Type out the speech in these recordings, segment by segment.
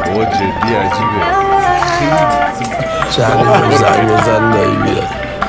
بابا جدی عجیبه چند زنگ بزن دایی بیاد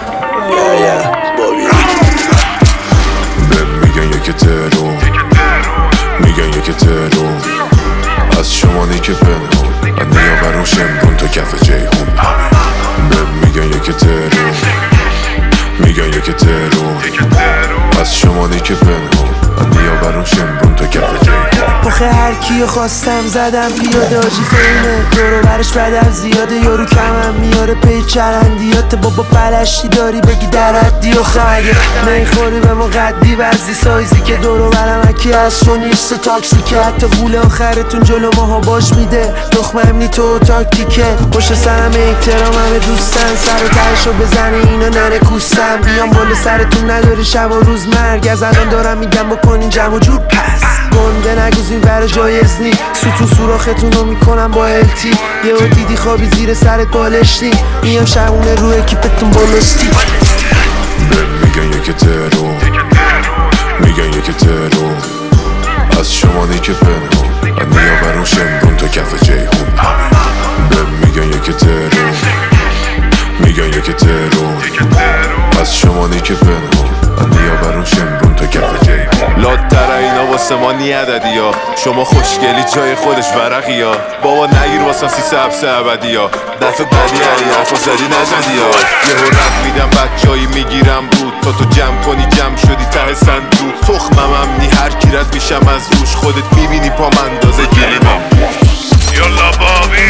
بهم میگن یکی ترور، میگن یکی ترور از شمانی که پنهون از نیاورون شمرون تا کف جیهون. بهم میگن یکی ترور، میگن یکی ترور از شمانی که پنهون از نیاورون شمرون تا کف جیهون. آخه هر کیو خواستم زدم پیاده آجی فیمه دورو برش بدم زیاده یارو کمم میاره پی چرندیات بابا پلشتی داری بگی در حدی و خیلی نیخوری به ما قدی ورزی سایزی که دورو برم اکی از تو نیست تاکسی که حتی غول آخرتون جلو ماها باش میده دخمم نی تو تاکتیکه پشت سرم احترام همه دوستن سر و ترشو بزنه اینا نره کوستم بیام بالا سرتون نداری شب و روز مرگ از الان دارم میگم بکنین جمع و جور پس گنده نگوزین ور جایز نی سوتو سوراختون رو میکنم با التی یهو دیدی خوابی زیر سرت بالشتی میام شبونه رو اکیپتون بالستی. بهم میگن یکی ترور، میگن یکی ترور از شمانی که پنهون از نیاورون شمرون تا کف جیهون. بهم میگن یکی ترور، میگن یکی ترور از شمانی که پنهون از نیاورون شمرون تا کف جیهون. لاتر اینا واسه ما نی عددی ها شما خوشگلی جای خودش ورقی ها بابا نگیر واسم سی سبس ابدی ها دفع بدی علی حرفا زدی نزدی ها یهو رد میدم بچایی میگیرم بود تا تو جمع کنی جمع شدی ته صندوق تخمم نی هر کی رد میشم از روش خودت میبینی پام اندازه گلیمم. یالا بابی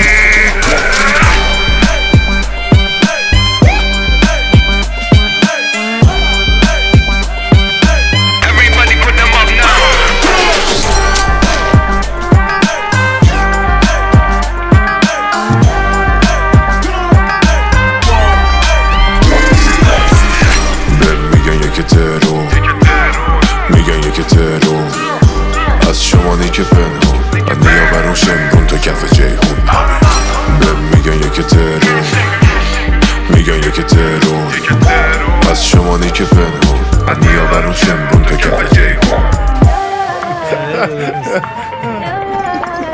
میگن یکی ترور از شمانی که پنهون از نیاورون شمرون تا کف جیهون. بهم میگن یکی ترور، میگن یکی ترور از شمانی که پنهون از نیاورون شمرون تا کف جیهون.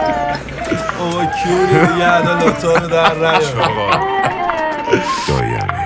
بابا کیوری دیگه عدالتا رو در رش دایم